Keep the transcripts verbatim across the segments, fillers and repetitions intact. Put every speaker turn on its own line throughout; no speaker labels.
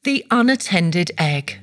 The unattended egg.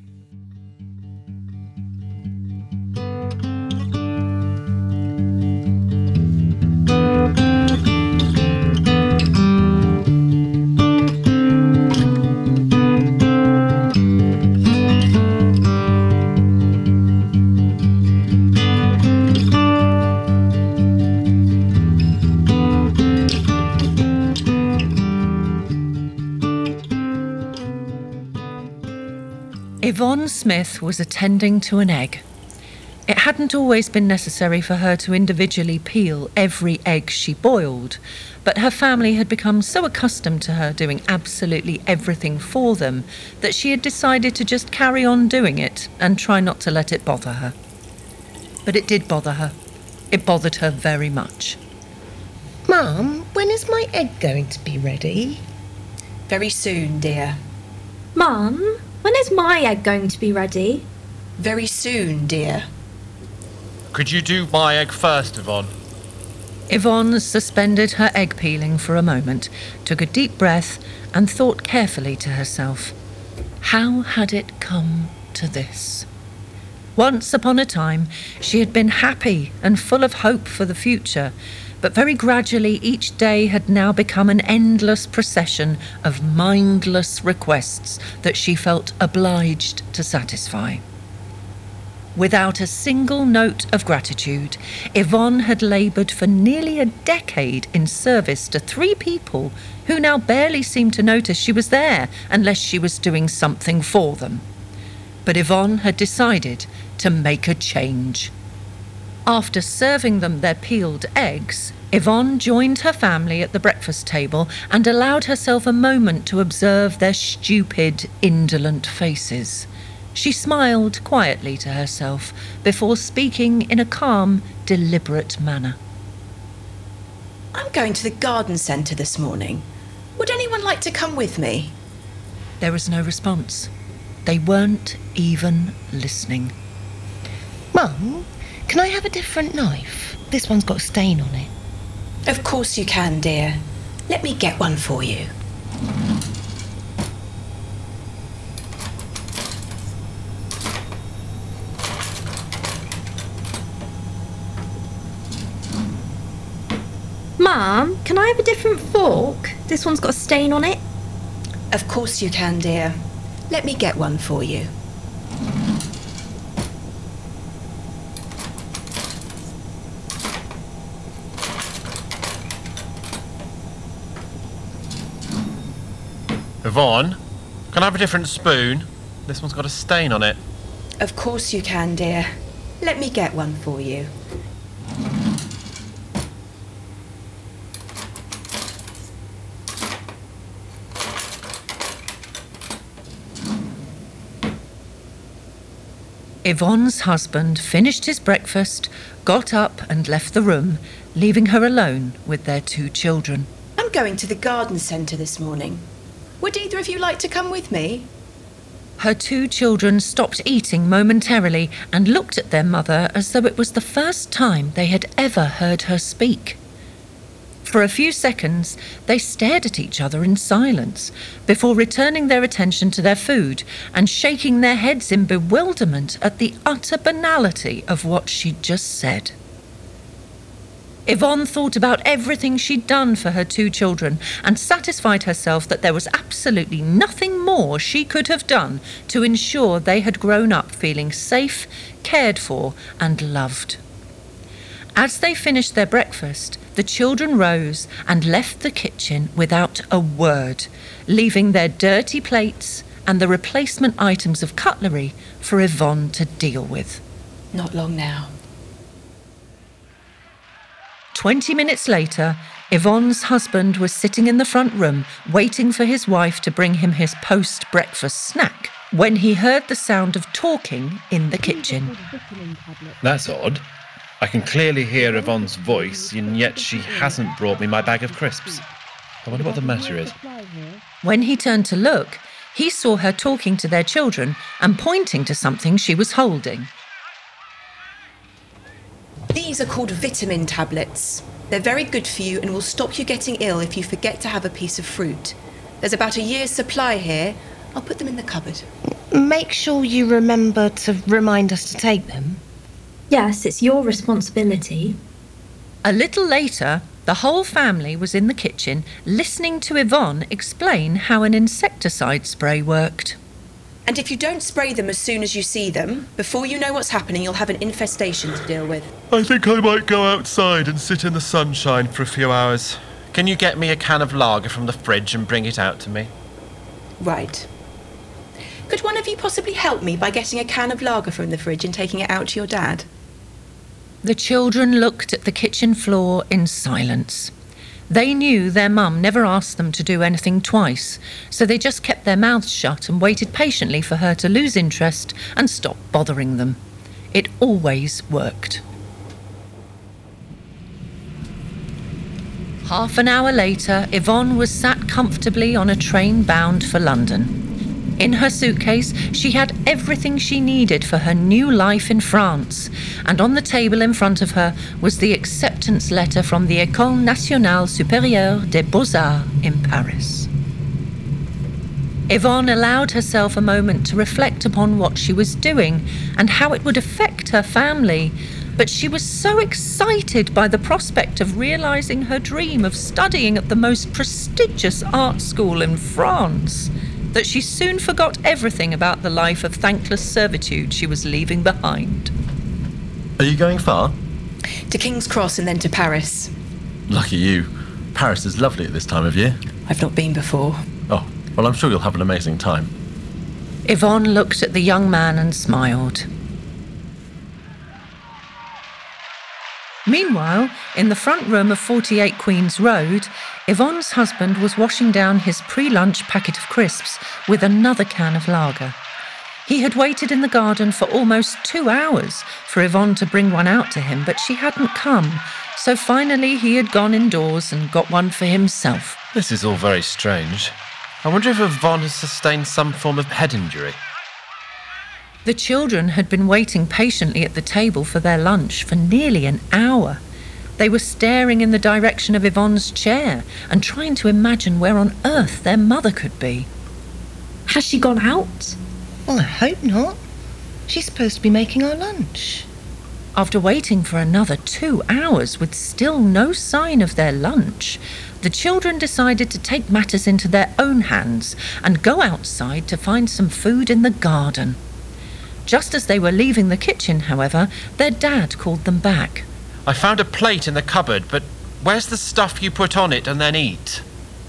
Yvonne Smith was attending to an egg. It hadn't always been necessary for her to individually peel every egg she boiled, but her family had become so accustomed to her doing absolutely everything for them that she had decided to just carry on doing it and try not to let it bother her. But it did bother her. It bothered her very much.
Mum, when is my egg going to be ready?
Very soon, dear.
Mum, when is my egg going to be ready?
Very soon, dear.
Could you do my egg first, Yvonne?
Yvonne suspended her egg peeling for a moment, took a deep breath, and thought carefully to herself. How had it come to this? Once upon a time, she had been happy and full of hope for the future, but very gradually each day had now become an endless procession of mindless requests that she felt obliged to satisfy. Without a single note of gratitude, Yvonne had laboured for nearly a decade in service to three people who now barely seemed to notice she was there unless she was doing something for them. But Yvonne had decided to make a change. After serving them their peeled eggs, Yvonne joined her family at the breakfast table and allowed herself a moment to observe their stupid, indolent faces. She smiled quietly to herself before speaking in a calm, deliberate manner.
I'm going to the garden centre this morning. Would anyone like to come with me?
There was no response. They weren't even listening.
Mum, can I have a different knife? This one's got a stain on it.
Of course you can, dear. Let me get one for you.
Mum, can I have a different fork? This one's got a stain on it.
Of course you can, dear. Let me get one for you.
Yvonne, can I have a different spoon? This one's got a stain on it.
Of course you can, dear. Let me get one for you.
Yvonne's husband finished his breakfast, got up and left the room, leaving her alone with their two children.
I'm going to the garden centre this morning. Would either of you like to come with me?
Her two children stopped eating momentarily and looked at their mother as though it was the first time they had ever heard her speak. For a few seconds, they stared at each other in silence before returning their attention to their food and shaking their heads in bewilderment at the utter banality of what she'd just said. Yvonne thought about everything she'd done for her two children and satisfied herself that there was absolutely nothing more she could have done to ensure they had grown up feeling safe, cared for, and loved. As they finished their breakfast, the children rose and left the kitchen without a word, leaving their dirty plates and the replacement items of cutlery for Yvonne to deal with.
Not long now.
Twenty minutes later, Yvonne's husband was sitting in the front room waiting for his wife to bring him his post-breakfast snack when he heard the sound of talking in the kitchen.
That's odd. I can clearly hear Yvonne's voice, and yet she hasn't brought me my bag of crisps. I wonder what the matter is.
When he turned to look, he saw her talking to their children and pointing to something she was holding.
These are called vitamin tablets. They're very good for you and will stop you getting ill if you forget to have a piece of fruit. There's about a year's supply here. I'll put them in the cupboard.
Make sure you remember to remind us to take them.
Yes, it's your responsibility.
A little later, the whole family was in the kitchen listening to Yvonne explain how an insecticide spray worked.
And if you don't spray them as soon as you see them, before you know what's happening, you'll have an infestation to deal with.
I think I might go outside and sit in the sunshine for a few hours. Can you get me a can of lager from the fridge and bring it out to me?
Right. Could one of you possibly help me by getting a can of lager from the fridge and taking it out to your dad?
The children looked at the kitchen floor in silence. They knew their mum never asked them to do anything twice, so they just kept their mouths shut and waited patiently for her to lose interest and stop bothering them. It always worked. Half an hour later, Yvonne was sat comfortably on a train bound for London. In her suitcase, she had everything she needed for her new life in France, and on the table in front of her was the acceptance letter from the École Nationale Supérieure des Beaux-Arts in Paris. Yvonne allowed herself a moment to reflect upon what she was doing and how it would affect her family, but she was so excited by the prospect of realising her dream of studying at the most prestigious art school in France that she soon forgot everything about the life of thankless servitude she was leaving behind.
Are you going far?
To King's Cross and then to Paris.
Lucky you. Paris is lovely at this time of year.
I've not been before.
Oh, well, I'm sure you'll have an amazing time.
Yvonne looked at the young man and smiled. Meanwhile, in the front room of forty-eight Queen's Road, Yvonne's husband was washing down his pre-lunch packet of crisps with another can of lager. He had waited in the garden for almost two hours for Yvonne to bring one out to him, but she hadn't come, so finally he had gone indoors and got one for himself.
This is all very strange. I wonder if Yvonne has sustained some form of head injury.
The children had been waiting patiently at the table for their lunch for nearly an hour. They were staring in the direction of Yvonne's chair and trying to imagine where on earth their mother could be.
Has she gone out?
Well, I hope not. She's supposed to be making our lunch.
After waiting for another two hours with still no sign of their lunch, the children decided to take matters into their own hands and go outside to find some food in the garden. Just as they were leaving the kitchen, however, their dad called them back.
I found a plate in the cupboard, but where's the stuff you put on it and then eat?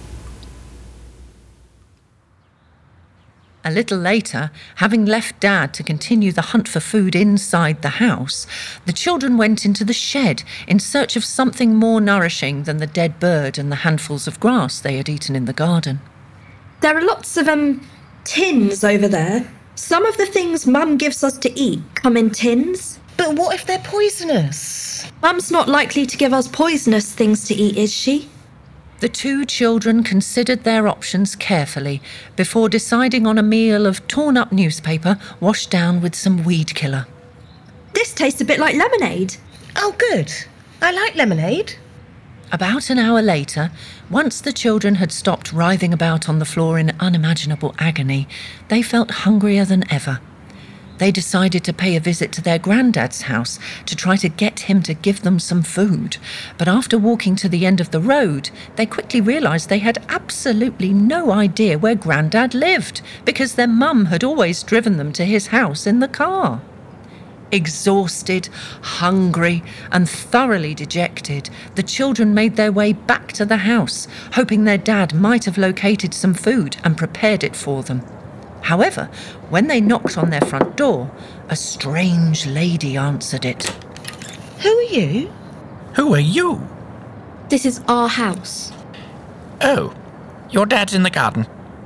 A little later, having left Dad to continue the hunt for food inside the house, the children went into the shed in search of something more nourishing than the dead bird and the handfuls of grass they had eaten in the garden.
There are lots of, um, tins over there. Some of the things Mum gives us to eat come in tins.
But what if they're poisonous?
Mum's not likely to give us poisonous things to eat, is she?
The two children considered their options carefully before deciding on a meal of torn-up newspaper washed down with some weed killer.
This tastes a bit like lemonade.
Oh, good. I like lemonade.
About an hour later, once the children had stopped writhing about on the floor in unimaginable agony, they felt hungrier than ever. They decided to pay a visit to their granddad's house to try to get him to give them some food. But after walking to the end of the road, they quickly realised they had absolutely no idea where Grandad lived, because their mum had always driven them to his house in the car. Exhausted, hungry, and thoroughly dejected, the children made their way back to the house, hoping their dad might have located some food and prepared it for them. However, when they knocked on their front door, a strange lady answered it.
Who are you?
Who are you?
This is our house.
Oh, your dad's in the garden.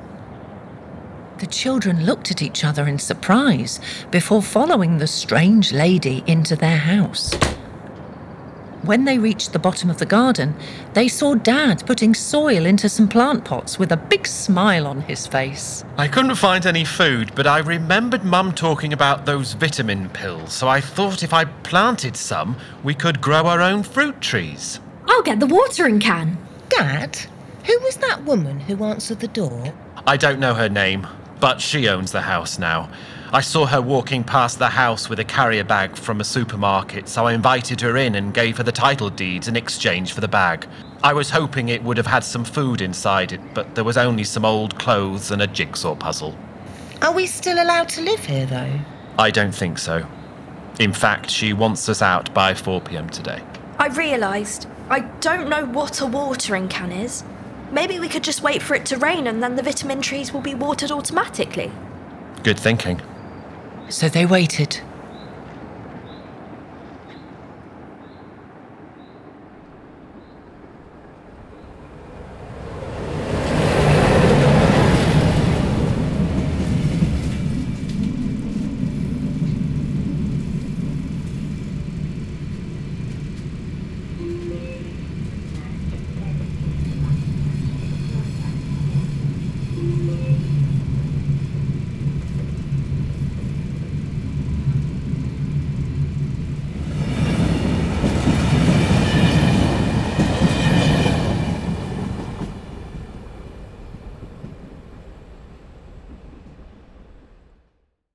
The children looked at each other in surprise before following the strange lady into their house. When they reached the bottom of the garden, they saw Dad putting soil into some plant pots with a big smile on his face.
I couldn't find any food, but I remembered Mum talking about those vitamin pills, so I thought if I planted some, we could grow our own fruit trees.
I'll get the watering can.
Dad, who was that woman who answered the door?
I don't know her name, but she owns the house now. I saw her walking past the house with a carrier bag from a supermarket, so I invited her in and gave her the title deeds in exchange for the bag. I was hoping it would have had some food inside it, but there was only some old clothes and a jigsaw puzzle.
Are we still allowed to live here, though?
I don't think so. In fact, she wants us out by four p.m. today.
I realised I don't know what a watering can is. Maybe we could just wait for it to rain and then the vitamin trees will be watered automatically.
Good thinking.
So they waited.